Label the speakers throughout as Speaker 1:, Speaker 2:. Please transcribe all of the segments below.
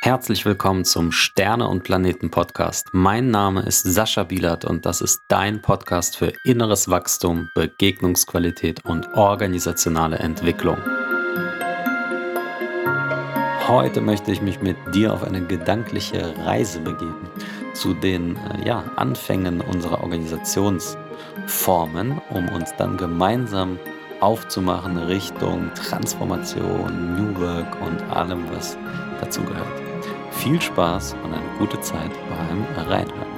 Speaker 1: Herzlich willkommen zum Sterne und Planeten Podcast. Mein Name ist Sascha Bielert und das ist dein Podcast für inneres Wachstum, Begegnungsqualität und organisationale Entwicklung. Heute möchte ich mich mit dir auf eine gedankliche Reise begeben zu den Anfängen unserer Organisationsformen, um uns dann gemeinsam aufzumachen Richtung Transformation, New Work und allem, was dazu gehört. Viel Spaß und eine gute Zeit beim Reinhören.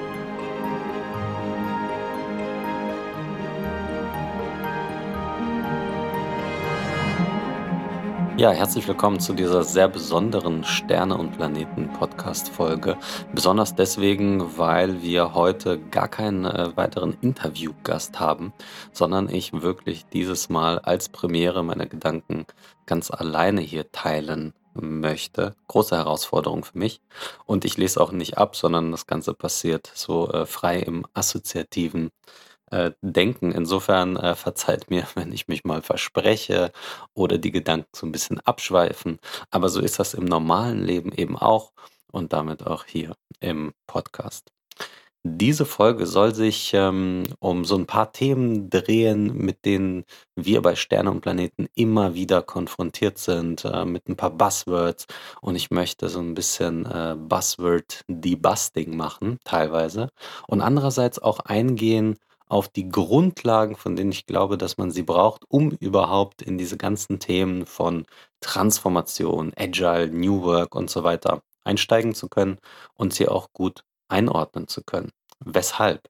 Speaker 1: Ja, herzlich willkommen zu dieser sehr besonderen Sterne- und Planeten-Podcast-Folge. Besonders deswegen, weil wir heute gar keinen weiteren Interviewgast haben, sondern ich wirklich dieses Mal als Premiere meine Gedanken ganz alleine hier teilen möchte. Große Herausforderung für mich. Und ich lese auch nicht ab, sondern das Ganze passiert so frei im assoziativen Denken. Insofern verzeiht mir, wenn ich mich mal verspreche oder die Gedanken so ein bisschen abschweifen. Aber so ist das im normalen Leben eben auch und damit auch hier im Podcast. Diese Folge soll sich um so ein paar Themen drehen, mit denen wir bei Sterne und Planeten immer wieder konfrontiert sind, mit ein paar Buzzwords. Und ich möchte so ein bisschen Buzzword-Debusting machen, teilweise. Und andererseits auch eingehen auf die Grundlagen, von denen ich glaube, dass man sie braucht, um überhaupt in diese ganzen Themen von Transformation, Agile, New Work und so weiter einsteigen zu können und sie auch gut einordnen zu können. Weshalb?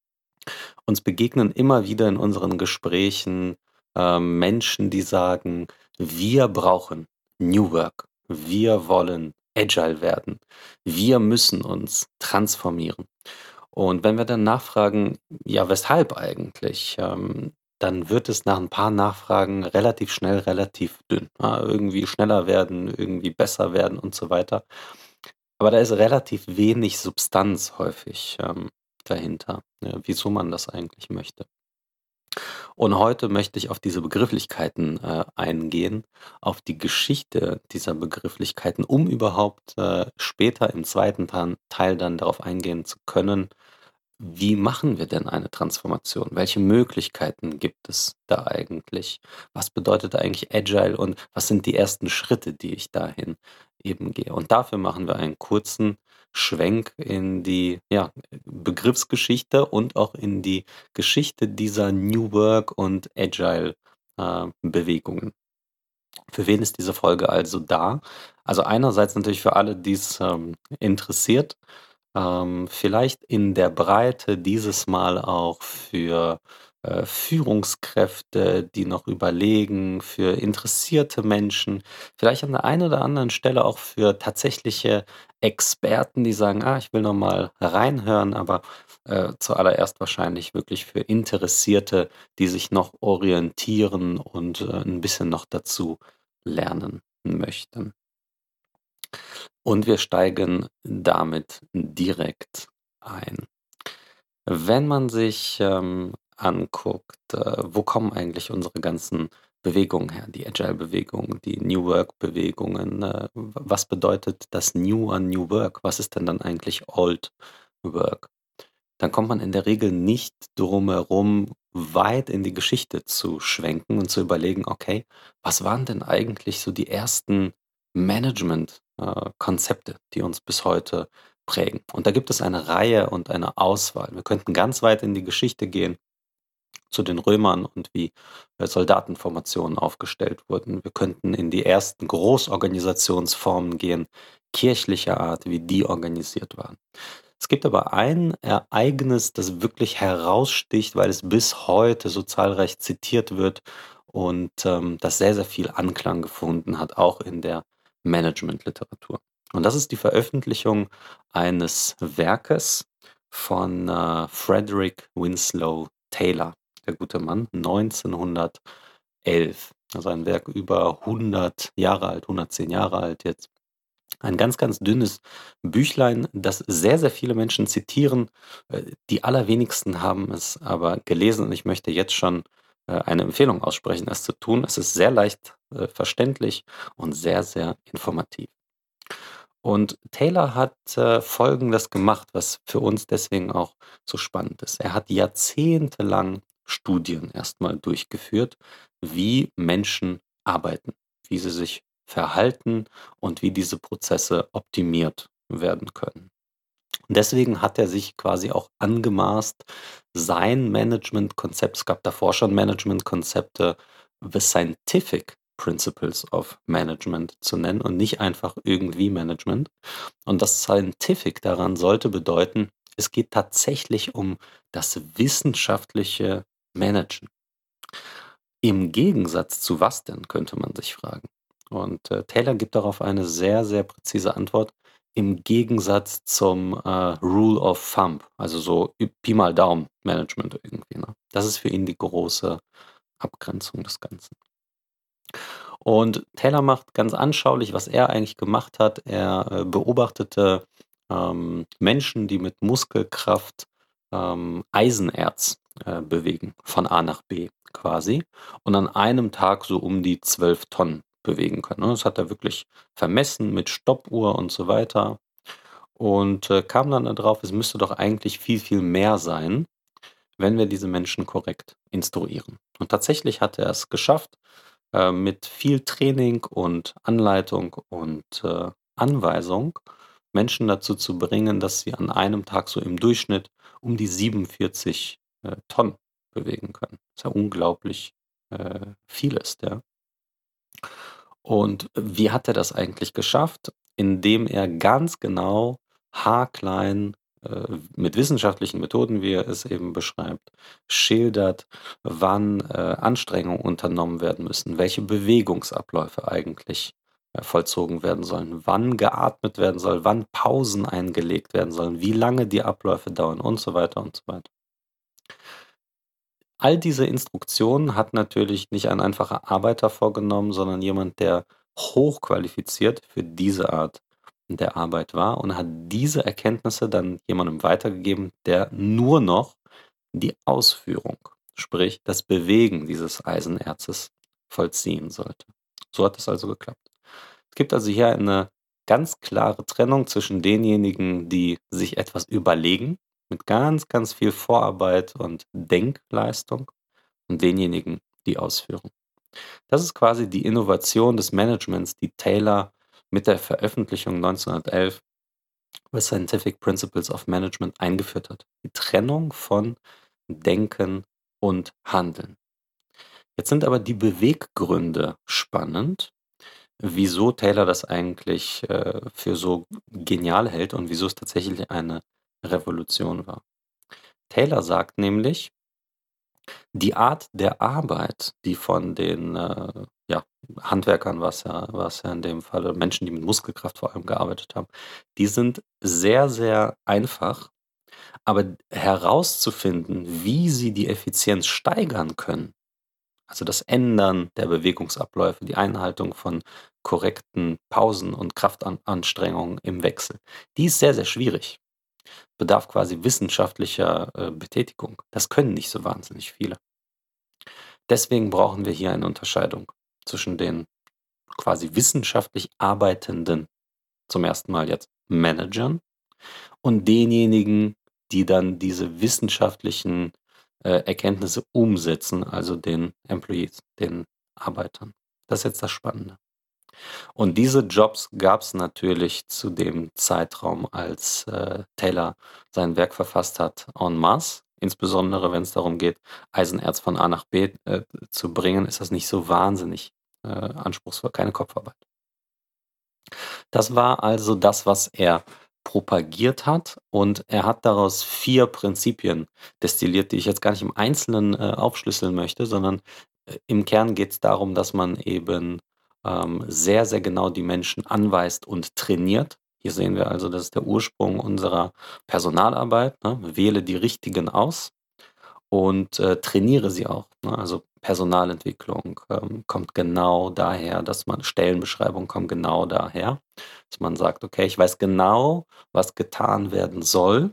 Speaker 1: Uns begegnen immer wieder in unseren Gesprächen Menschen, die sagen, wir brauchen New Work, wir wollen Agile werden, wir müssen uns transformieren. Und wenn wir dann nachfragen, ja, weshalb eigentlich, dann wird es nach ein paar Nachfragen relativ schnell relativ dünn. Irgendwie schneller werden, irgendwie besser werden und so weiter. Aber da ist relativ wenig Substanz häufig dahinter, wieso man das eigentlich möchte. Und heute möchte ich auf diese Begrifflichkeiten eingehen, auf die Geschichte dieser Begrifflichkeiten, um überhaupt später im zweiten Teil dann darauf eingehen zu können, wie machen wir denn eine Transformation? Welche Möglichkeiten gibt es da eigentlich? Was bedeutet eigentlich Agile und was sind die ersten Schritte, die ich dahin eben gehe? Und dafür machen wir einen kurzen Schwenk in die Begriffsgeschichte und auch in die Geschichte dieser New Work und Agile Bewegungen. Für wen ist diese Folge also da? Also einerseits natürlich für alle, die es interessiert, vielleicht in der Breite dieses Mal auch für Führungskräfte, die noch überlegen, für interessierte Menschen, vielleicht an der einen oder anderen Stelle auch für tatsächliche Experten, die sagen, ich will noch mal reinhören, aber zuallererst wahrscheinlich wirklich für Interessierte, die sich noch orientieren und 'n bisschen noch dazu lernen möchten. Und wir steigen damit direkt ein. Wenn man sich anguckt, wo kommen eigentlich unsere ganzen Bewegungen her, die Agile-Bewegungen, die New Work-Bewegungen, was bedeutet das New an New Work? Was ist denn dann eigentlich Old Work? Dann kommt man in der Regel nicht drum herum, weit in die Geschichte zu schwenken und zu überlegen, okay, was waren denn eigentlich so die ersten Management Konzepte, die uns bis heute prägen? Und da gibt es eine Reihe und eine Auswahl. Wir könnten ganz weit in die Geschichte gehen, zu den Römern und wie Soldatenformationen aufgestellt wurden. Wir könnten in die ersten Großorganisationsformen gehen, kirchlicher Art, wie die organisiert waren. Es gibt aber ein Ereignis, das wirklich heraussticht, weil es bis heute so zahlreich zitiert wird und das sehr, sehr viel Anklang gefunden hat, auch in der Managementliteratur. Und das ist die Veröffentlichung eines Werkes von Frederick Winslow Taylor, der gute Mann, 1911. Also ein Werk über 100 Jahre alt, 110 Jahre alt jetzt. Ein ganz, ganz dünnes Büchlein, das sehr, sehr viele Menschen zitieren. Die allerwenigsten haben es aber gelesen und ich möchte jetzt schon eine Empfehlung aussprechen, es zu tun. Es ist sehr leicht verständlich und sehr, sehr informativ. Und Taylor hat, Folgendes gemacht, was für uns deswegen auch so spannend ist. Er hat jahrzehntelang Studien erstmal durchgeführt, wie Menschen arbeiten, wie sie sich verhalten und wie diese Prozesse optimiert werden können. Und deswegen hat er sich quasi auch angemaßt, sein Managementkonzept, es gab davor schon Managementkonzepte, The Scientific Principles of Management zu nennen und nicht einfach irgendwie Management. Und das Scientific daran sollte bedeuten, es geht tatsächlich um das wissenschaftliche Managen. Im Gegensatz zu was denn, könnte man sich fragen. Und, Taylor gibt darauf eine sehr, sehr präzise Antwort. Im Gegensatz zum, Rule of Thumb, also so Pi mal Daumen Management irgendwie, ne? Das ist für ihn die große Abgrenzung des Ganzen. Und Taylor macht ganz anschaulich, was er eigentlich gemacht hat. Er, beobachtete, Menschen, die mit Muskelkraft, Eisenerz, bewegen, von A nach B quasi und an einem Tag so um die 12 Tonnen bewegen können, ne? Das hat er wirklich vermessen mit Stoppuhr und so weiter und, kam dann darauf, es müsste doch eigentlich viel, viel mehr sein, wenn wir diese Menschen korrekt instruieren. Und tatsächlich hat er es geschafft, mit viel Training und Anleitung und, Anweisung Menschen dazu zu bringen, dass sie an einem Tag so im Durchschnitt um die 47, Tonnen bewegen können. Was ja unglaublich, viel ist, ja. Und wie hat er das eigentlich geschafft? Indem er ganz genau, haarklein, mit wissenschaftlichen Methoden, wie er es eben beschreibt, schildert, wann, Anstrengungen unternommen werden müssen, welche Bewegungsabläufe eigentlich, vollzogen werden sollen, wann geatmet werden soll, wann Pausen eingelegt werden sollen, wie lange die Abläufe dauern und so weiter und so weiter. All diese Instruktionen hat natürlich nicht ein einfacher Arbeiter vorgenommen, sondern jemand, der hochqualifiziert für diese Art der Arbeit war und hat diese Erkenntnisse dann jemandem weitergegeben, der nur noch die Ausführung, sprich das Bewegen dieses Eisenerzes vollziehen sollte. So hat es also geklappt. Es gibt also hier eine ganz klare Trennung zwischen denjenigen, die sich etwas überlegen, mit ganz, ganz viel Vorarbeit und Denkleistung und denjenigen, die ausführen. Das ist quasi die Innovation des Managements, die Taylor mit der Veröffentlichung 1911 The Scientific Principles of Management eingeführt hat. Die Trennung von Denken und Handeln. Jetzt sind aber die Beweggründe spannend, wieso Taylor das eigentlich, für so genial hält und wieso es tatsächlich eine Revolution war. Taylor sagt nämlich, die Art der Arbeit, die von den, ja, Handwerkern war's ja in dem Falle, Menschen, die mit Muskelkraft vor allem gearbeitet haben, die sind sehr, sehr einfach, aber herauszufinden, wie sie die Effizienz steigern können, also das Ändern der Bewegungsabläufe, die Einhaltung von korrekten Pausen und Kraftanstrengungen im Wechsel, die ist sehr, sehr schwierig, bedarf quasi wissenschaftlicher, Betätigung. Das können nicht so wahnsinnig viele. Deswegen brauchen wir hier eine Unterscheidung zwischen den quasi wissenschaftlich arbeitenden, zum ersten Mal jetzt Managern und denjenigen, die dann diese wissenschaftlichen, Erkenntnisse umsetzen, also den Employees, den Arbeitern. Das ist jetzt das Spannende. Und diese Jobs gab es natürlich zu dem Zeitraum, als, Taylor sein Werk verfasst hat, en masse. Insbesondere wenn es darum geht, Eisenerz von A nach B, zu bringen, ist das nicht so wahnsinnig, anspruchsvoll, keine Kopfarbeit. Das war also das, was er propagiert hat und er hat daraus 4 Prinzipien destilliert, die ich jetzt gar nicht im Einzelnen, aufschlüsseln möchte, sondern, im Kern geht es darum, dass man eben, sehr, sehr genau die Menschen anweist und trainiert. Hier sehen wir also, das ist der Ursprung unserer Personalarbeit, ne? Wähle die Richtigen aus und, trainiere sie auch, ne? Also, Personalentwicklung, kommt genau daher, dass man Stellenbeschreibungen kommen genau daher, dass man sagt: „Okay, ich weiß genau, was getan werden soll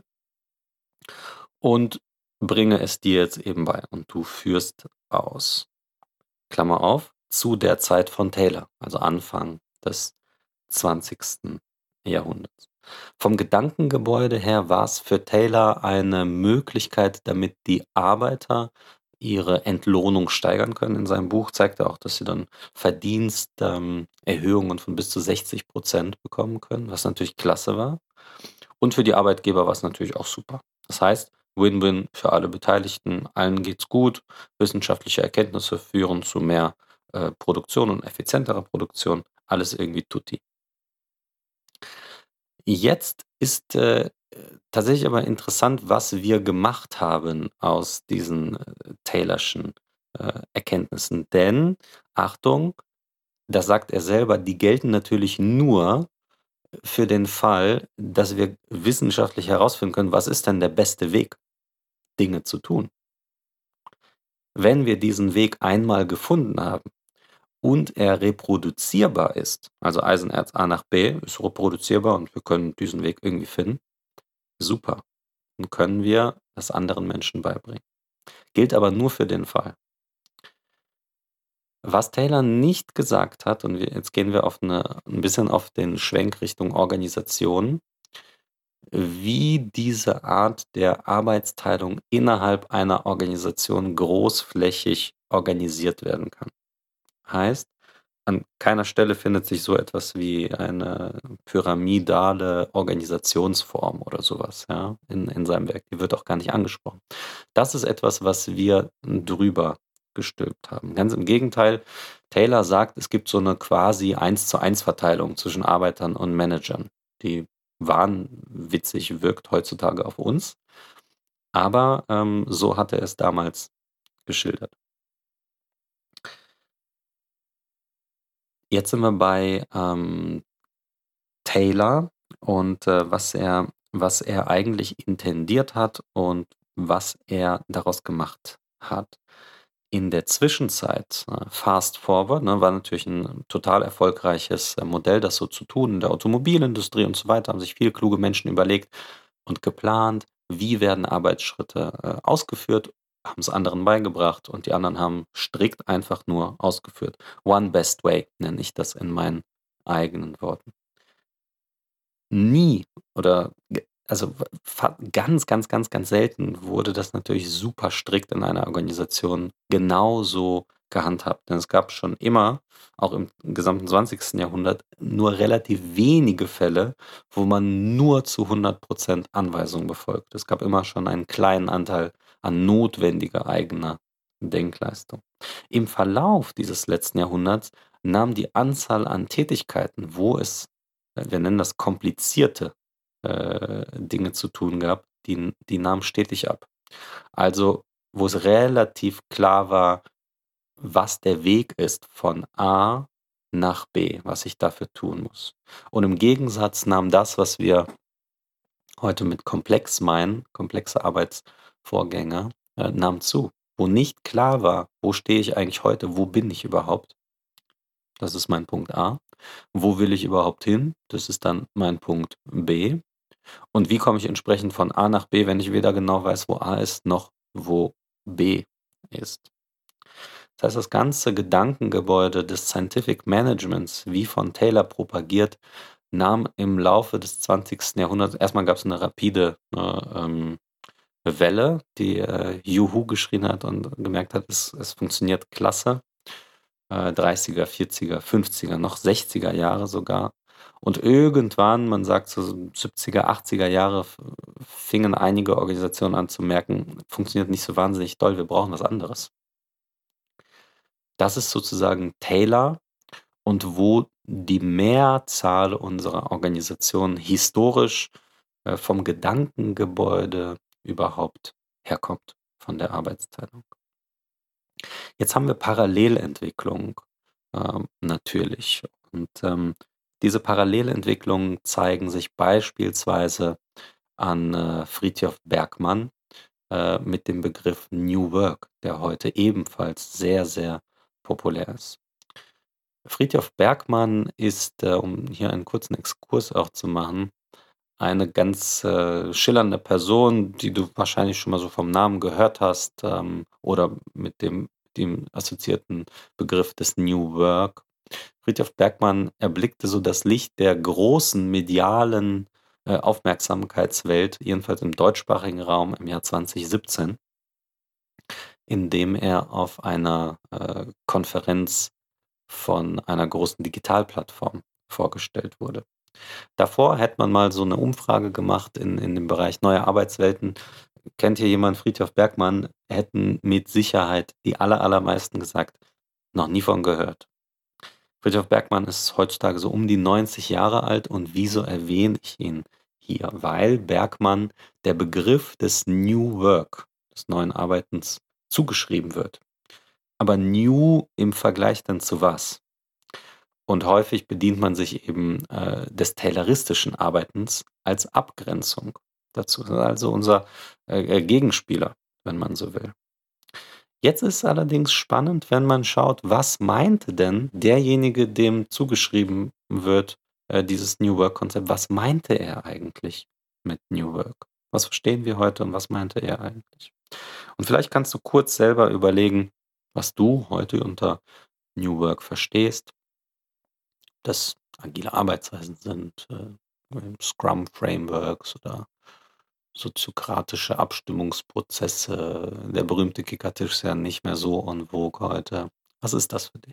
Speaker 1: und bringe es dir jetzt eben bei und du führst aus.“ Klammer auf, zu der Zeit von Taylor, also Anfang des 20. Jahrhunderts. Vom Gedankengebäude her war es für Taylor eine Möglichkeit, damit die Arbeiter ihre Entlohnung steigern können. In seinem Buch zeigt er auch, dass sie dann Erhöhungen von bis zu 60% bekommen können, was natürlich klasse war. Und für die Arbeitgeber war es natürlich auch super. Das heißt, Win-Win für alle Beteiligten, allen geht's gut, wissenschaftliche Erkenntnisse führen zu mehr, Produktion und effizienterer Produktion, alles irgendwie tutti. Jetzt ist, tatsächlich aber interessant, was wir gemacht haben aus diesen, Taylor'schen, Erkenntnissen. Denn, Achtung, das sagt er selber, die gelten natürlich nur für den Fall, dass wir wissenschaftlich herausfinden können, was ist denn der beste Weg, Dinge zu tun. Wenn wir diesen Weg einmal gefunden haben und er reproduzierbar ist, also Eisenerz A nach B ist reproduzierbar und wir können diesen Weg irgendwie finden, super. Dann können wir das anderen Menschen beibringen. Gilt aber nur für den Fall. Was Taylor nicht gesagt hat, und jetzt gehen wir ein bisschen auf den Schwenk Richtung Organisation, wie diese Art der Arbeitsteilung innerhalb einer Organisation großflächig organisiert werden kann. Heißt, an keiner Stelle findet sich so etwas wie eine pyramidale Organisationsform oder sowas, ja, in seinem Werk. Die wird auch gar nicht angesprochen. Das ist etwas, was wir drüber gestülpt haben. Ganz im Gegenteil, Taylor sagt, es gibt so eine quasi Eins-zu-eins-Verteilung zwischen Arbeitern und Managern. Die wahnwitzig wirkt heutzutage auf uns, aber, so hat er es damals geschildert. Jetzt sind wir bei, Taylor und, was er eigentlich intendiert hat und was er daraus gemacht hat. In der Zwischenzeit, Fast Forward, ne, war natürlich ein total erfolgreiches, Modell, das so zu tun in der Automobilindustrie und so weiter, haben sich viele kluge Menschen überlegt und geplant, wie werden Arbeitsschritte, ausgeführt, haben es anderen beigebracht und die anderen haben strikt einfach nur ausgeführt. One best way nenne ich das in meinen eigenen Worten. Nie oder also ganz, ganz, ganz, ganz selten wurde das natürlich super strikt in einer Organisation genauso gehandhabt. Denn es gab schon immer, auch im gesamten 20. Jahrhundert, nur relativ wenige Fälle, wo man nur zu 100% Anweisung befolgt. Es gab immer schon einen kleinen Anteil an notwendiger eigener Denkleistung. Im Verlauf dieses letzten Jahrhunderts nahm die Anzahl an Tätigkeiten, wo es wir nennen das komplizierte, Dinge zu tun gab, die nahmen stetig ab. Also, wo es relativ klar war, was der Weg ist von A nach B, was ich dafür tun muss. Und im Gegensatz nahm das, was wir heute mit komplex meinen, komplexe Arbeitsvorgänge, nahm zu. Wo nicht klar war, wo stehe ich eigentlich heute, wo bin ich überhaupt? Das ist mein Punkt A. Wo will ich überhaupt hin? Das ist dann mein Punkt B. Und wie komme ich entsprechend von A nach B, wenn ich weder genau weiß, wo A ist, noch wo B ist? Das heißt, das ganze Gedankengebäude des Scientific Managements, wie von Taylor propagiert, nahm im Laufe des 20. Jahrhunderts erstmal gab es eine rapide, Welle, die, Juhu geschrien hat und gemerkt hat, es funktioniert klasse. 30er, 40er, 50er, noch 60er Jahre sogar. Und irgendwann, man sagt so 70er, 80er Jahre, fingen einige Organisationen an zu merken, funktioniert nicht so wahnsinnig doll, wir brauchen was anderes. Das ist sozusagen Taylor und wo die Mehrzahl unserer Organisationen historisch, vom Gedankengebäude überhaupt herkommt, von der Arbeitsteilung. Jetzt haben wir Parallelentwicklung, natürlich. Und, diese Parallelentwicklungen zeigen sich beispielsweise an, Frithjof Bergmann, mit dem Begriff New Work, der heute ebenfalls sehr, sehr populär ist. Frithjof Bergmann ist, um hier einen kurzen Exkurs auch zu machen, eine ganz, schillernde Person, die du wahrscheinlich schon mal so vom Namen gehört hast, oder mit dem assoziierten Begriff des New Work. Frithjof Bergmann erblickte so das Licht der großen medialen, Aufmerksamkeitswelt, jedenfalls im deutschsprachigen Raum im Jahr 2017, indem er auf einer, Konferenz von einer großen Digitalplattform vorgestellt wurde. Davor hätte man mal so eine Umfrage gemacht in dem Bereich neue Arbeitswelten. Kennt hier jemand Frithjof Bergmann? Hätten mit Sicherheit die allermeisten gesagt: „Noch nie von gehört." Frithjof Bergmann ist heutzutage so um die 90 Jahre alt, und wieso erwähne ich ihn hier? Weil Bergmann der Begriff des New Work, des neuen Arbeitens, zugeschrieben wird. Aber New im Vergleich dann zu was? Und häufig bedient man sich eben, des tayloristischen Arbeitens als Abgrenzung dazu. Also unser, Gegenspieler, wenn man so will. Jetzt ist allerdings spannend, wenn man schaut, was meinte denn derjenige, dem zugeschrieben wird, dieses New Work-Konzept, was meinte er eigentlich mit New Work? Was verstehen wir heute und was meinte er eigentlich? Und vielleicht kannst du kurz selber überlegen, was du heute unter New Work verstehst, das agile Arbeitsweisen sind, Scrum-Frameworks oder soziokratische Abstimmungsprozesse. Der berühmte Kickertisch ist ja nicht mehr so en vogue heute. Was ist das für dich?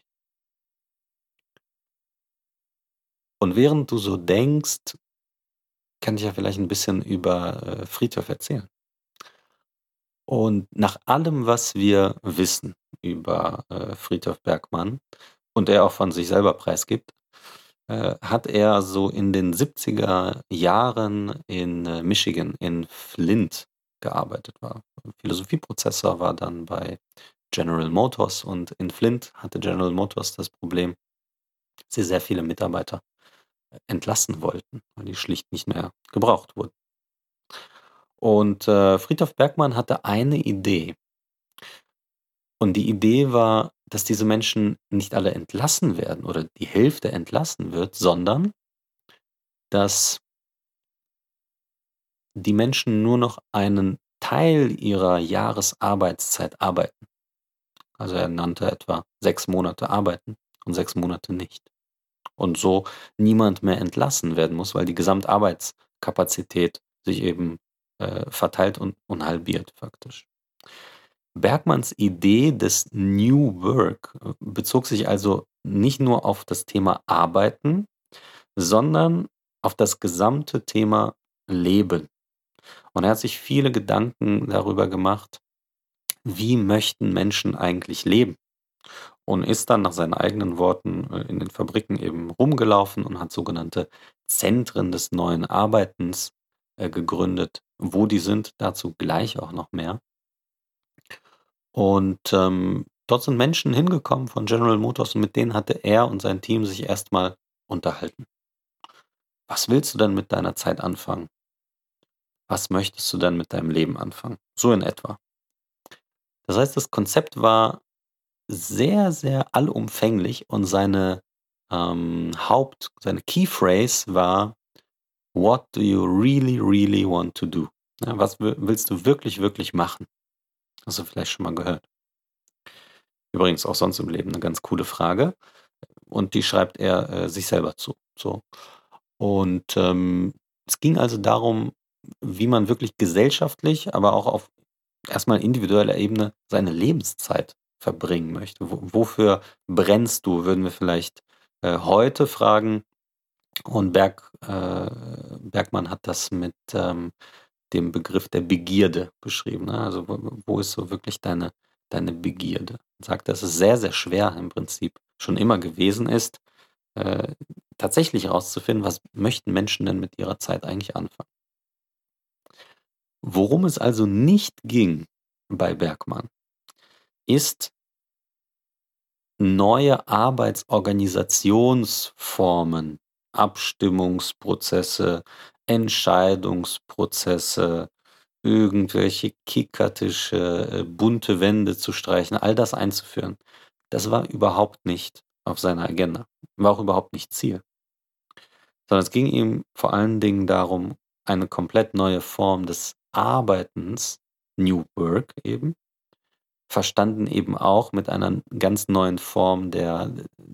Speaker 1: Und während du so denkst, kann ich ja vielleicht ein bisschen über, Frithjof erzählen. Und nach allem, was wir wissen über, Frithjof Bergmann und er auch von sich selber preisgibt, hat er so in den 70er Jahren in, Michigan, in Flint gearbeitet, war Philosophieprofessor, war dann bei General Motors, und in Flint hatte General Motors das Problem, dass sie sehr viele Mitarbeiter entlassen wollten, weil die schlicht nicht mehr gebraucht wurden. Und, Frithjof Bergmann hatte eine Idee. Und die Idee war, dass diese Menschen nicht alle entlassen werden oder die Hälfte entlassen wird, sondern dass die Menschen nur noch einen Teil ihrer Jahresarbeitszeit arbeiten. Also, er nannte etwa 6 Monate arbeiten und 6 Monate nicht. Und so niemand mehr entlassen werden muss, weil die Gesamtarbeitskapazität sich eben, verteilt und halbiert faktisch. Bergmanns Idee des New Work, bezog sich also nicht nur auf das Thema Arbeiten, sondern auf das gesamte Thema Leben. Und er hat sich viele Gedanken darüber gemacht, wie möchten Menschen eigentlich leben? Und ist dann nach seinen eigenen Worten, in den Fabriken eben rumgelaufen und hat sogenannte Zentren des neuen Arbeitens, gegründet. Wo die sind, dazu gleich auch noch mehr. Und, dort sind Menschen hingekommen von General Motors, und mit denen hatte er und sein Team sich erstmal unterhalten. „Was willst du denn mit deiner Zeit anfangen? Was möchtest du denn mit deinem Leben anfangen?" So in etwa. Das heißt, das Konzept war sehr, sehr allumfänglich, und seine Key Phrase war: „What do you really, really want to do?" Ja, was willst du wirklich, wirklich machen? Hast du vielleicht schon mal gehört. Übrigens auch sonst im Leben eine ganz coole Frage, und die schreibt er, sich selber zu, so. Und, es ging also darum, wie man wirklich gesellschaftlich, aber auch auf erstmal individueller Ebene seine Lebenszeit verbringen möchte. Wofür brennst du, würden wir vielleicht, heute fragen. Und Bergmann hat das mit, dem Begriff der Begierde beschrieben, ne? Also, wo ist so wirklich deine Begierde? Er sagt, dass es sehr, sehr schwer im Prinzip schon immer gewesen ist, äh, tatsächlich herauszufinden, was möchten Menschen denn mit ihrer Zeit eigentlich anfangen. Worum es also nicht ging bei Bergmann, ist neue Arbeitsorganisationsformen, Abstimmungsprozesse, Entscheidungsprozesse, irgendwelche Kickertische, bunte Wände zu streichen, all das einzuführen. Das war überhaupt nicht auf seiner Agenda, war auch überhaupt nicht Ziel, sondern es ging ihm vor allen Dingen darum, eine komplett neue Form des Arbeitens, New Work eben, verstanden eben auch mit einer ganz neuen Form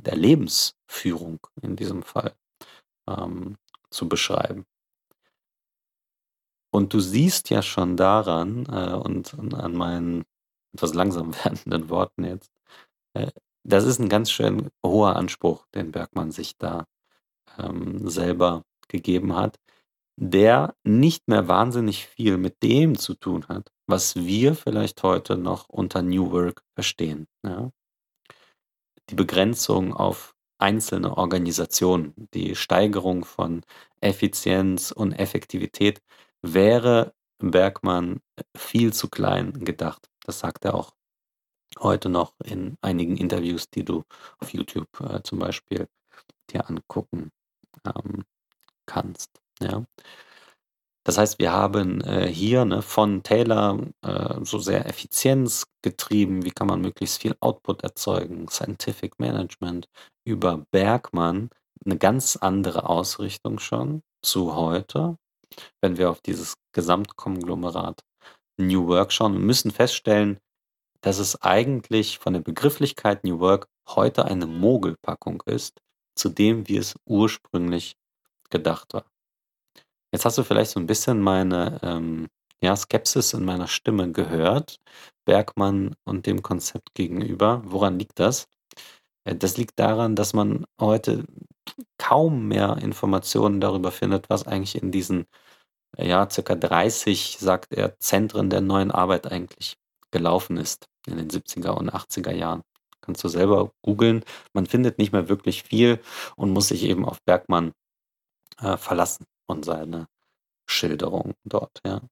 Speaker 1: der Lebensführung in diesem Fall ähm, zu beschreiben. Und du siehst ja schon daran, und an meinen etwas langsam werdenden Worten jetzt, äh, das ist ein ganz schön hoher Anspruch, den Bergmann sich da, selber gegeben hat, der nicht mehr wahnsinnig viel mit dem zu tun hat, was wir vielleicht heute noch unter New Work verstehen, ja? Die Begrenzung auf einzelne Organisationen, die Steigerung von Effizienz und Effektivität wäre Bergmann viel zu klein gedacht. Das sagt er auch heute noch in einigen Interviews, die du auf YouTube, zum Beispiel dir angucken, ähm, kannst, ja? Das heißt, wir haben, hier, ne, von Taylor, so sehr effizienzgetrieben, wie kann man möglichst viel Output erzeugen, Scientific Management, über Bergmann eine ganz andere Ausrichtung schon zu heute, wenn wir auf dieses Gesamtkonglomerat New Work schauen und müssen feststellen, dass es eigentlich von der Begrifflichkeit New Work heute eine Mogelpackung ist, zu dem, wie es ursprünglich gedacht war. Jetzt hast du vielleicht so ein bisschen meine, ja, Skepsis in meiner Stimme gehört, Bergmann und dem Konzept gegenüber. Woran liegt das? Das liegt daran, dass man heute kaum mehr Informationen darüber findet, was eigentlich in diesen, ja, circa 30, sagt er, Zentren der neuen Arbeit eigentlich gelaufen ist in den 70er und 80er Jahren. Kannst du selber googeln. Man findet nicht mehr wirklich viel und muss sich eben auf Bergmann, verlassen und seine Schilderung dort, ja.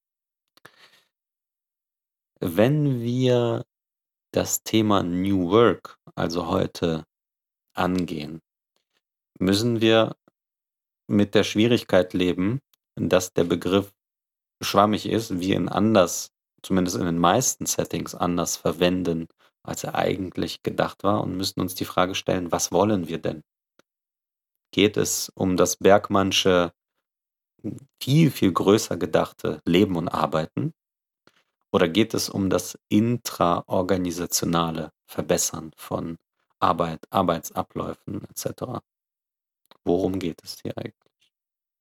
Speaker 1: Wenn wir das Thema New Work also heute angehen, müssen wir mit der Schwierigkeit leben, dass der Begriff schwammig ist, wir ihn anders, zumindest in den meisten Settings anders verwenden, als er eigentlich gedacht war und müssen uns die Frage stellen: „Was wollen wir denn?“ Geht es um das Bergmannsche, viel, viel größer gedachte Leben und Arbeiten? Oder geht es um das intraorganisationale Verbessern von Arbeit, Arbeitsabläufen et cetera? Worum geht es hier eigentlich?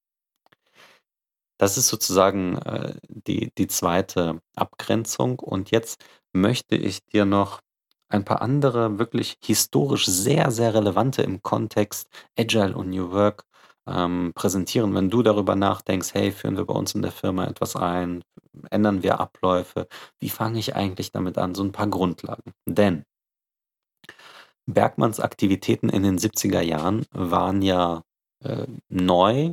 Speaker 1: Das ist sozusagen, die zweite Abgrenzung. Und jetzt möchte ich dir noch ein paar andere wirklich historisch sehr, sehr relevante im Kontext Agile und New Work, präsentieren. Wenn du darüber nachdenkst: „Hey, führen wir bei uns in der Firma etwas ein? Ändern wir Abläufe? Wie fange ich eigentlich damit an?“ So ein paar Grundlagen. Denn Bergmanns Aktivitäten in den 70er Jahren waren ja, neu,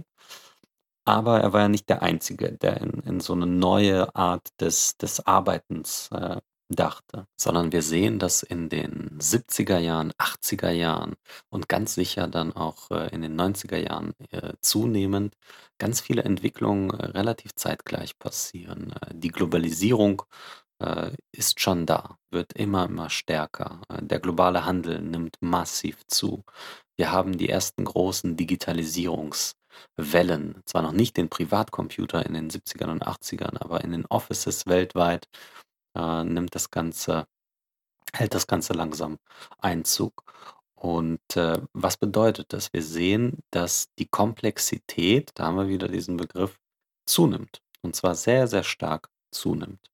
Speaker 1: aber er war ja nicht der Einzige, der in so eine neue Art des Arbeitens, dachte, sondern wir sehen, dass in den 70er Jahren, 80er Jahren und ganz sicher dann auch, in den 90er Jahren, zunehmend ganz viele Entwicklungen, relativ zeitgleich passieren. Die Globalisierung, ist schon da, wird immer, immer stärker. Der globale Handel nimmt massiv zu. Wir haben die ersten großen Digitalisierungswellen, zwar noch nicht den Privatcomputer in den 70ern und 80ern, aber in den Offices weltweit, nimmt das Ganze hält das Ganze langsam Einzug. Und, was bedeutet das? Wir sehen, dass die Komplexität, da haben wir wieder diesen Begriff, zunimmt, und zwar sehr, sehr stark zunimmt.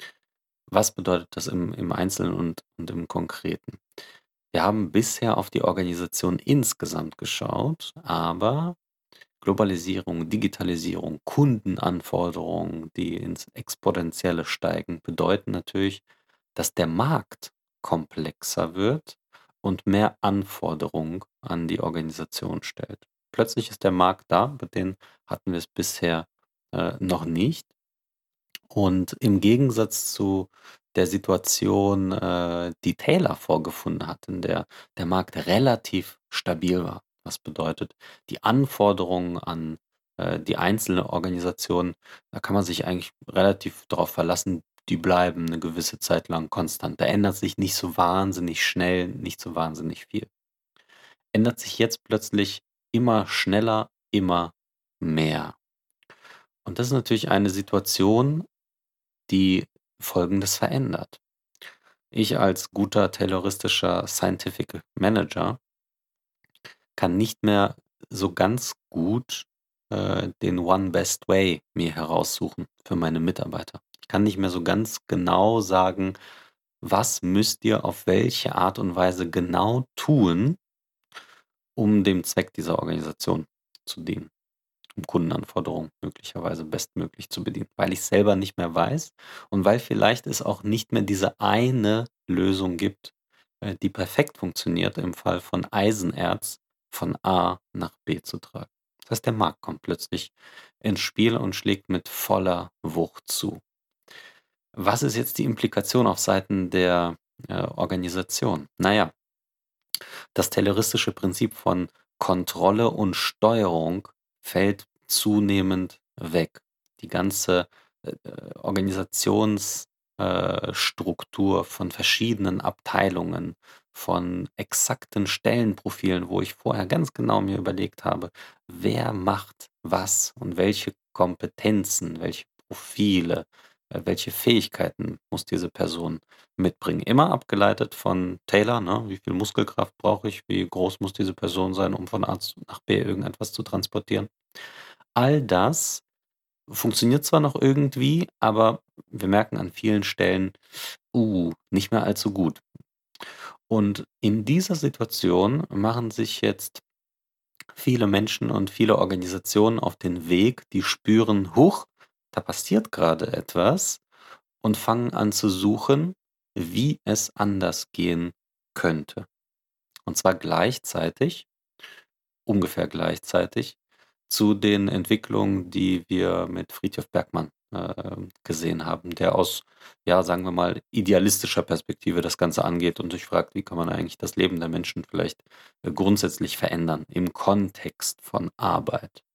Speaker 1: Was bedeutet das im Einzelnen und im Konkreten? Wir haben bisher auf die Organisation insgesamt geschaut, aber Globalisierung, Digitalisierung, Kundenanforderungen, die ins Exponentielle steigen, bedeuten natürlich, dass der Markt komplexer wird und mehr Anforderungen an die Organisation stellt. Plötzlich ist der Markt da, mit den hatten wir es bisher, noch nicht. Und im Gegensatz zu der Situation, die Taylor vorgefunden hat, in der der Markt relativ stabil war. Was bedeutet, die Anforderungen an, die einzelne Organisation, da kann man sich eigentlich relativ darauf verlassen, die bleiben eine gewisse Zeit lang konstant. Da ändert sich nicht so wahnsinnig schnell, nicht so wahnsinnig viel. Ändert sich jetzt plötzlich immer schneller, immer mehr. Und das ist natürlich eine Situation, die Folgendes verändert. Ich als guter tayloristischer Scientific Manager kann nicht mehr so ganz gut, den One Best Way mir heraussuchen für meine Mitarbeiter. Ich kann nicht mehr so ganz genau sagen: „Was müsst ihr auf welche Art und Weise genau tun, um dem Zweck dieser Organisation zu dienen?“ Um Kundenanforderungen möglicherweise bestmöglich zu bedienen, weil ich's selber nicht mehr weiß und weil vielleicht es auch nicht mehr diese eine Lösung gibt, die perfekt funktioniert im Fall von Eisenerz von A nach B zu tragen. Das heißt, der Markt kommt plötzlich ins Spiel und schlägt mit voller Wucht zu. Was ist jetzt die Implikation auf Seiten der, Organisation? Na ja, das tayloristische Prinzip von Kontrolle und Steuerung fällt zunehmend weg. Die ganze, Organisationsstruktur Struktur von verschiedenen Abteilungen, von exakten Stellenprofilen, wo ich vorher ganz genau mir überlegt habe: „Wer macht was und welche Kompetenzen, welche Profile, welche Fähigkeiten muss diese Person mitbringen?“ Immer abgeleitet von Taylor, ne? Wie viel Muskelkraft brauche ich? Wie groß muss diese Person sein, um von A z nach B irgendetwas zu transportieren? All das funktioniert zwar noch irgendwie, aber wir merken an vielen Stellen, nicht mehr allzu gut. Und in dieser Situation machen sich jetzt viele Menschen und viele Organisationen auf den Weg, die spüren: „Huch, da passiert gerade etwas“, und fangen an zu suchen, wie es anders gehen könnte. Und zwar gleichzeitig, ungefähr gleichzeitig zu den Entwicklungen, die wir mit Frithjof Bergmann, gesehen haben, der aus, ja, sagen wir mal, idealistischer Perspektive das Ganze angeht und sich fragt: „Wie kann man eigentlich das Leben der Menschen vielleicht, grundsätzlich verändern im Kontext von Arbeit?“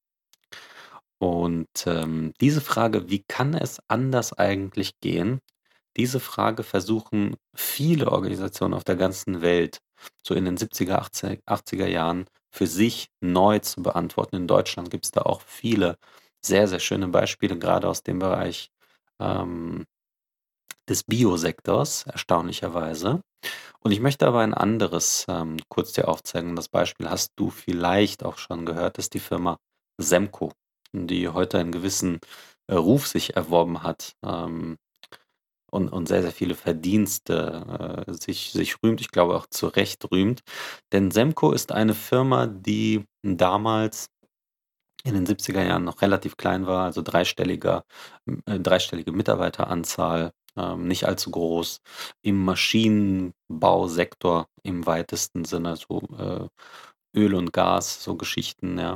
Speaker 1: Und, diese Frage: „Wie kann es anders eigentlich gehen?“ Diese Frage versuchen viele Organisationen auf der ganzen Welt so in den 70er, 80er Jahren für sich neu zu beantworten. In Deutschland gibt es da auch viele sehr, sehr schöne Beispiele, gerade aus dem Bereich, ähm, des Biosektors, erstaunlicherweise. Und ich möchte aber ein anderes, kurz dir aufzeigen. Das Beispiel hast du vielleicht auch schon gehört, das ist die Firma Semco, die heute einen gewissen, Ruf sich erworben hat, und sehr, sehr viele Verdienste, sich rühmt, ich glaube auch zu Recht rühmt. Denn Semco ist eine Firma, die damals in den 70er Jahren noch relativ klein war, also dreistellige Mitarbeiteranzahl, nicht allzu groß, im Maschinenbausektor im weitesten Sinne, so, Öl und Gas, so Geschichten, ja.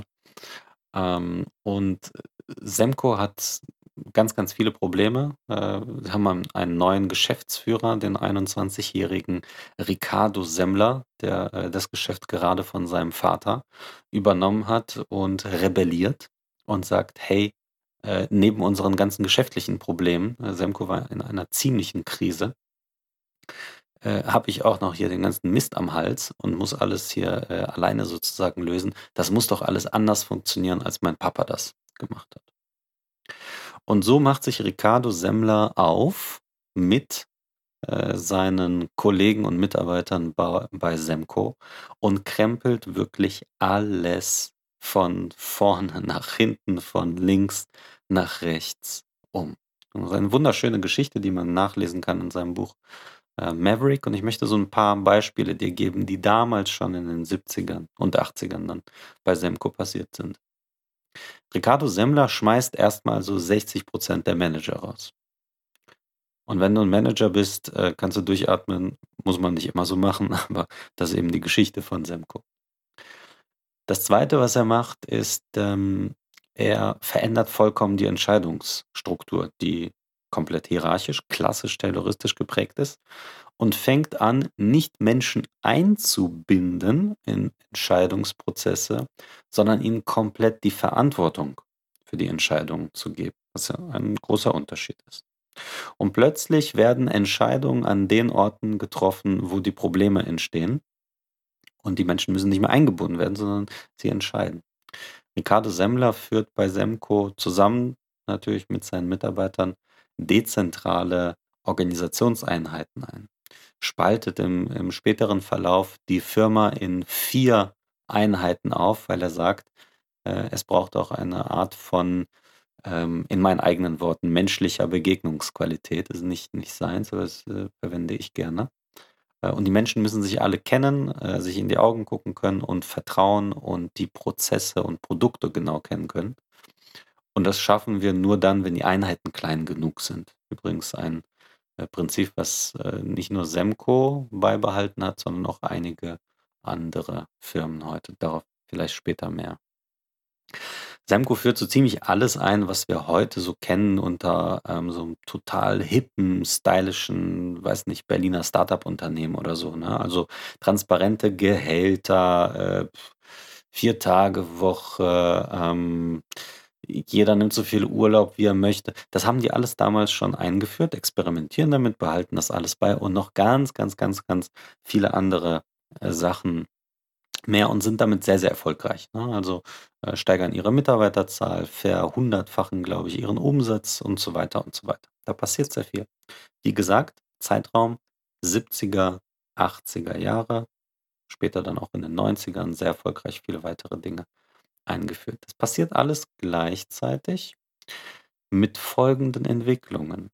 Speaker 1: Und Semco hat ganz, ganz viele Probleme. Sie haben einen neuen Geschäftsführer, den 21-jährigen Ricardo Semmler, der, das Geschäft gerade von seinem Vater übernommen hat und rebelliert und sagt: „Hey, neben unseren ganzen geschäftlichen Problemen“, Semco war in einer ziemlichen Krise, „habe ich auch noch hier den ganzen Mist am Hals und muss alles hier, alleine sozusagen lösen. Das muss doch alles anders funktionieren, als mein Papa das gemacht hat.“ Und so macht sich Ricardo Semmler auf mit, seinen Kollegen und Mitarbeitern bei Semco und krempelt wirklich alles von vorne nach hinten, von links nach rechts um. Das ist eine wunderschöne Geschichte, die man nachlesen kann in seinem Buch, Maverick. Und ich möchte so ein paar Beispiele dir geben, die damals schon in den 70ern und 80ern dann bei Semco passiert sind. Ricardo Semmler schmeißt erst mal so 60% der Manager raus. Und wenn du 'n Manager bist, kannst du durchatmen, muss man nicht immer so machen, aber das ist eben die Geschichte von Semco. Das Zweite, was er macht, ist, er verändert vollkommen die Entscheidungsstruktur, die komplett hierarchisch, klassisch tayloristisch geprägt ist und fängt an, nicht Menschen einzubinden in Entscheidungsprozesse, sondern ihnen komplett die Verantwortung für die Entscheidungen zu geben, was ja ein großer Unterschied ist. Und plötzlich werden Entscheidungen an den Orten getroffen, wo die Probleme entstehen und die Menschen müssen nicht mehr eingebunden werden, sondern sie entscheiden. Ricardo Semmler führt bei Semco zusammen natürlich mit seinen Mitarbeitern dezentrale Organisationseinheiten ein, spaltet im späteren Verlauf die Firma in 4 Einheiten auf, weil er sagt, es braucht auch eine Art von, in meinen eigenen Worten, menschlicher Begegnungsqualität. Das ist nicht seins, aber das, verwende ich gerne. Und die Menschen müssen sich alle kennen, sich in die Augen gucken können und vertrauen und die Prozesse und Produkte genau kennen können. Und das schaffen wir nur dann, wenn die Einheiten klein genug sind. Übrigens ein, Prinzip, was, nicht nur Semco beibehalten hat, sondern auch einige andere Firmen heute. Darauf vielleicht später mehr. Semco führt so ziemlich alles ein, was wir heute so kennen unter, so 'nem total hippen, stylischen, weiß nicht, Berliner Start-up-Unternehmen oder so, ne? Also, transparente Gehälter, 4-Tage-Woche, jeder nimmt so viel Urlaub, wie er möchte. Das haben die alles damals schon eingeführt, experimentieren damit, behalten das alles bei und noch ganz, ganz, ganz, ganz viele andere, Sachen mehr und sind damit sehr, sehr erfolgreich, ne? Also, steigern ihre Mitarbeiterzahl, verhundertfachen, glaube ich, ihren Umsatz und so weiter und so weiter. Da passiert sehr viel. Wie gesagt, Zeitraum 70er, 80er Jahre, später dann auch in den 90ern sehr erfolgreich viele weitere Dinge eingeführt. Das passiert alles gleichzeitig mit folgenden Entwicklungen.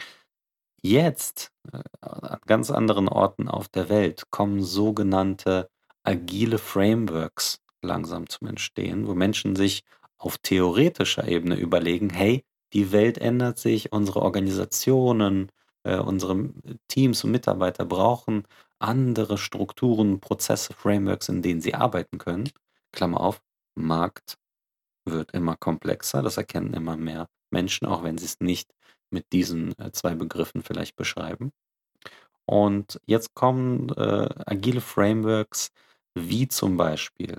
Speaker 1: Jetzt, an ganz anderen Orten auf der Welt kommen sogenannte agile Frameworks langsam zum Entstehen, wo Menschen sich auf theoretischer Ebene überlegen: „Hey, die Welt ändert sich, unsere Organisationen, unsere Teams und Mitarbeiter brauchen andere Strukturen, Prozesse, Frameworks, in denen sie arbeiten können." Klammer auf, Markt wird immer komplexer, das erkennen immer mehr Menschen, auch wenn sie es nicht mit diesen, 2 Begriffen vielleicht beschreiben. Und jetzt kommen, agile Frameworks wie zum Beispiel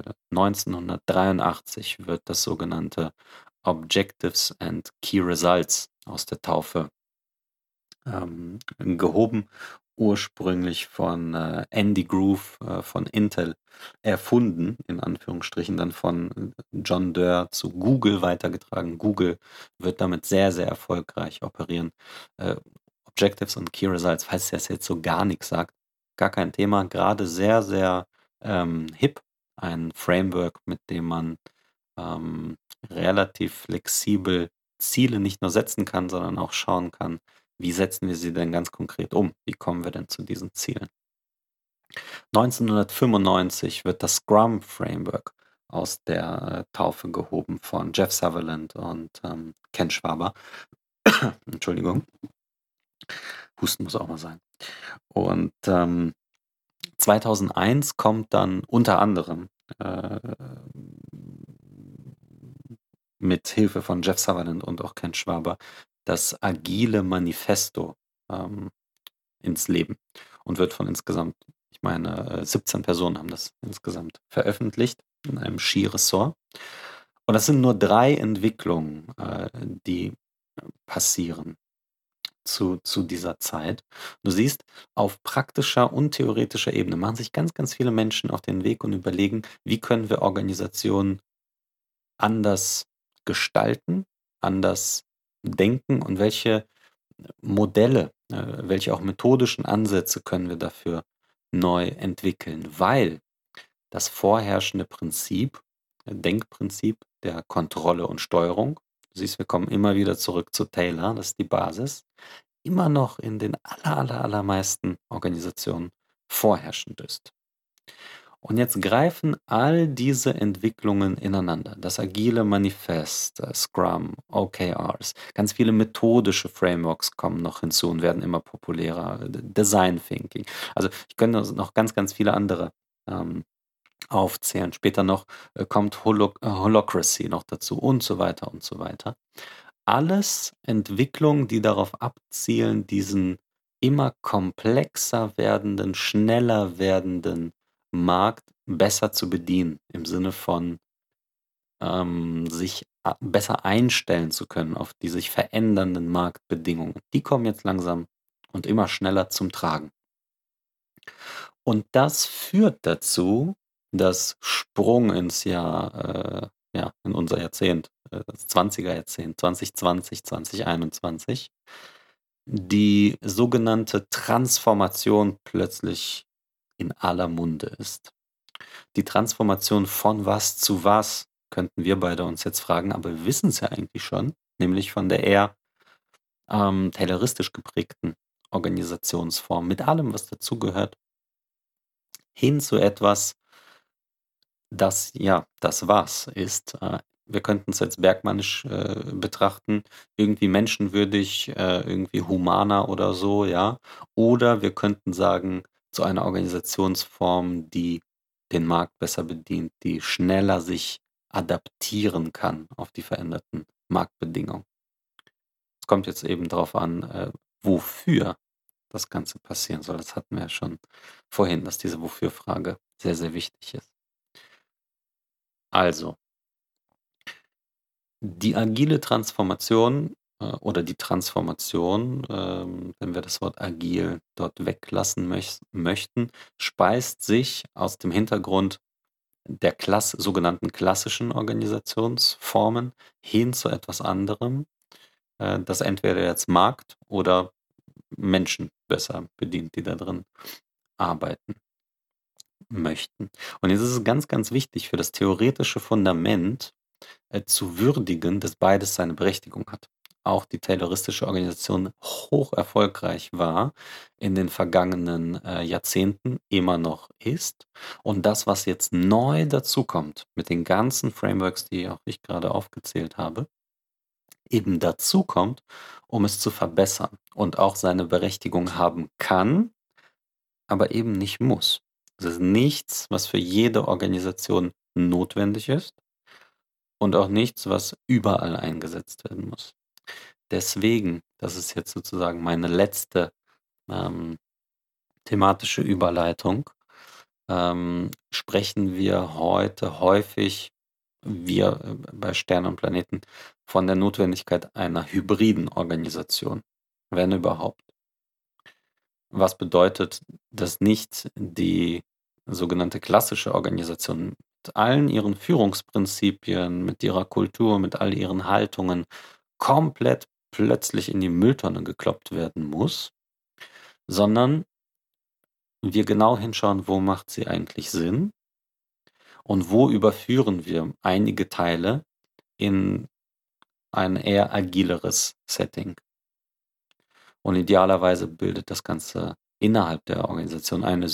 Speaker 1: 1983 wird das sogenannte Objectives and Key Results aus der Taufe gehoben, ursprünglich von, Andy Grove, von Intel erfunden, in Anführungsstrichen, dann von, John Doerr zu Google weitergetragen. Google wird damit sehr, sehr erfolgreich operieren. Äh, Objectives und Key Results, falls dir das jetzt so gar nix sagt, gar kein Thema, gerade sehr, sehr, hip, ein Framework, mit dem man, ähm, relativ flexibel Ziele nicht nur setzen kann, sondern auch schauen kann, wie setzen wir sie denn ganz konkret um? Wie kommen wir denn zu diesen Zielen? 1995 wird das Scrum Framework aus der, Taufe gehoben von Jeff Sutherland und, Ken Schwaber. Entschuldigung, Husten muss auch mal sein. Und, 2001 kommt dann unter anderem, äh, mit Hilfe von Jeff Sutherland und auch Ken Schwaber das Agile Manifesto, ähm, ins Leben und wird von insgesamt, ich meine, 17 Personen haben das insgesamt veröffentlicht in einem Ski-Ressort. Und das sind nur 3 Entwicklungen, die passieren zu dieser Zeit. Du siehst, auf praktischer und theoretischer Ebene machen sich ganz, ganz viele Menschen auf den Weg und überlegen, wie können wir Organisationen anders gestalten, anders denken und welche Modelle, welche auch methodischen Ansätze können wir dafür neu entwickeln, weil das vorherrschende Prinzip, Denkprinzip der Kontrolle und Steuerung, du siehst, wir kommen immer wieder zurück zu Taylor, das ist die Basis, immer noch in den allermeisten Organisationen vorherrschend ist. Und jetzt greifen all diese Entwicklungen ineinander. Das agile Manifest, Scrum, OKRs, ganz viele methodische Frameworks kommen noch hinzu und werden immer populärer. Design Thinking. Also ich könnte noch ganz, ganz viele andere ähm, aufzählen. Später noch kommt Holacracy noch dazu und so weiter und so weiter. Alles Entwicklungen, die darauf abzielen, diesen immer komplexer werdenden, schneller werdenden Markt besser zu bedienen, im Sinne von, sich besser einstellen zu können auf die sich verändernden Marktbedingungen. Die kommen jetzt langsam und immer schneller zum Tragen. Und das führt dazu, dass Sprung ins Jahr, ja, in unser Jahrzehnt, das 20er Jahrzehnt, 2020, 2021, die sogenannte Transformation plötzlich in aller Munde ist. Die Transformation von was zu was, könnten wir beide uns jetzt fragen, aber wir wissen es ja eigentlich schon, nämlich von der eher tayloristisch geprägten Organisationsform mit allem, was dazugehört, hin zu etwas, das ja das Was ist. Wir könnten es jetzt bergmannisch betrachten, irgendwie menschenwürdig, irgendwie humaner oder so, ja. Oder wir könnten sagen, zu einer Organisationsform, die den Markt besser bedient, die schneller sich adaptieren kann auf die veränderten Marktbedingungen. Es kommt jetzt eben darauf an, wofür das Ganze passieren soll. Das hatten wir ja schon vorhin, dass diese Wofür-Frage sehr, sehr wichtig ist. Also, die agile Transformation oder die Transformation, wenn wir das Wort agil dort weglassen möchten, speist sich aus dem Hintergrund der sogenannten klassischen Organisationsformen hin zu etwas anderem, das entweder jetzt Markt oder Menschen besser bedient, die da drin arbeiten möchten. Und jetzt ist es ganz, ganz wichtig für das theoretische Fundament zu würdigen, dass beides seine Berechtigung hat. Auch die tayloristische Organisation hoch erfolgreich war in den vergangenen Jahrzehnten, immer noch ist. Und das, was jetzt neu dazukommt, mit den ganzen Frameworks, die auch ich gerade aufgezählt habe, eben dazukommt, um es zu verbessern und auch seine Berechtigung haben kann, aber eben nicht muss. Es ist nichts, was für jede Organisation notwendig ist und auch nichts, was überall eingesetzt werden muss. Deswegen, das ist jetzt sozusagen meine letzte ähm, thematische Überleitung, sprechen wir heute häufig, wir bei Sternen und Planeten, von der Notwendigkeit einer hybriden Organisation, wenn überhaupt. Was bedeutet, dass nicht die sogenannte klassische Organisation mit allen ihren Führungsprinzipien, mit ihrer Kultur, mit all ihren Haltungen komplett plötzlich in die Mülltonne gekloppt werden muss, sondern wir genau hinschauen, wo macht sie eigentlich Sinn und wo überführen wir einige Teile in ein eher agileres Setting. Und idealerweise bildet das Ganze innerhalb der Organisation eine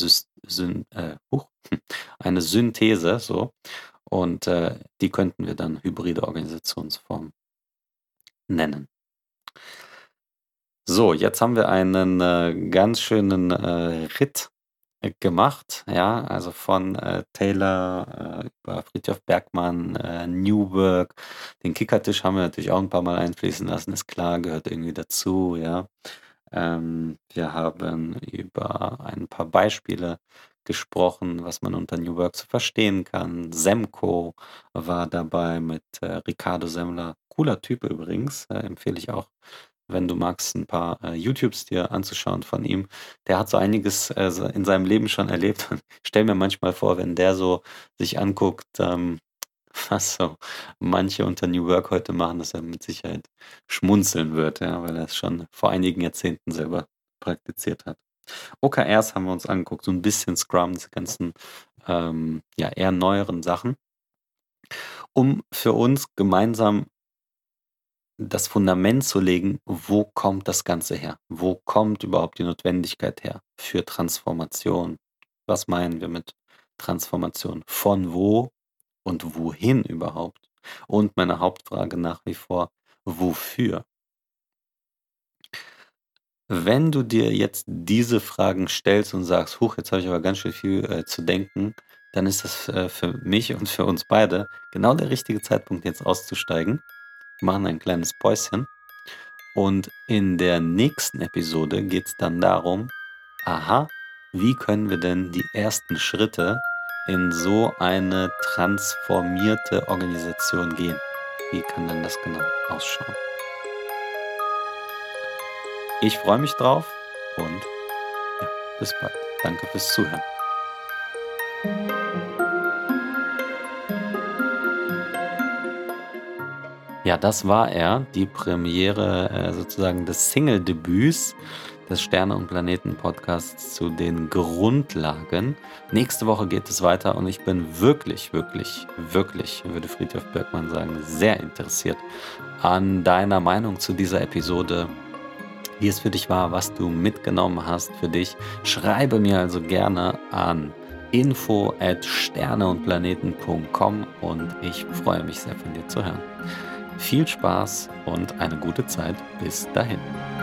Speaker 1: eine Synthese, so. Und die könnten wir dann hybride Organisationsform nennen. So, jetzt haben wir einen ganz schönen Ritt gemacht, ja, also von Taylor über Frithjof Bergmann, New Work. Den Kickertisch haben wir natürlich auch ein paar Mal einfließen lassen, ist klar, gehört irgendwie dazu, ja. Wir haben über ein paar Beispiele gesprochen, was man unter New Work so verstehen kann. Semco war dabei mit Ricardo Semmler. Cooler Typ übrigens, empfehle ich auch, wenn du magst, ein paar YouTubes dir anzuschauen von ihm. Der hat so einiges in seinem Leben schon erlebt. Und ich stelle mir manchmal vor, wenn der so sich anguckt, was so manche unter New Work heute machen, dass er mit Sicherheit schmunzeln wird, ja, weil er es schon vor einigen Jahrzehnten selber praktiziert hat. OKRs haben wir uns angeguckt, so ein bisschen Scrum, diese ganzen ja, eher neueren Sachen, um für uns gemeinsam das Fundament zu legen, wo kommt das Ganze her? Wo kommt überhaupt die Notwendigkeit her für Transformation? Was meinen wir mit Transformation? Von wo und wohin überhaupt? Und meine Hauptfrage nach wie vor, wofür? Wenn du dir jetzt diese Fragen stellst und sagst: „Huch, jetzt habe ich aber ganz schön viel zu denken“, dann ist das für mich und für uns beide genau der richtige Zeitpunkt, jetzt auszusteigen. Wir machen ein kleines Päuschen. Und in der nächsten Episode geht es dann darum, aha, wie können wir denn die ersten Schritte in so eine transformierte Organisation gehen? Wie kann denn das genau ausschauen? Ich freue mich drauf und ja, bis bald. Danke fürs Zuhören. Ja, das war er, die Premiere sozusagen des Single-Debüts des Sterne und Planeten Podcasts zu den Grundlagen. Nächste Woche geht es weiter und ich bin wirklich, wirklich, wirklich, würde Friedhof Bergmann sagen, sehr interessiert an deiner Meinung zu dieser Episode, wie es für dich war, was du mitgenommen hast für dich. Schreibe mir also gerne an info@sterneundplaneten.com und ich freue mich sehr von dir zu hören. Viel Spaß und eine gute Zeit. Bis dahin.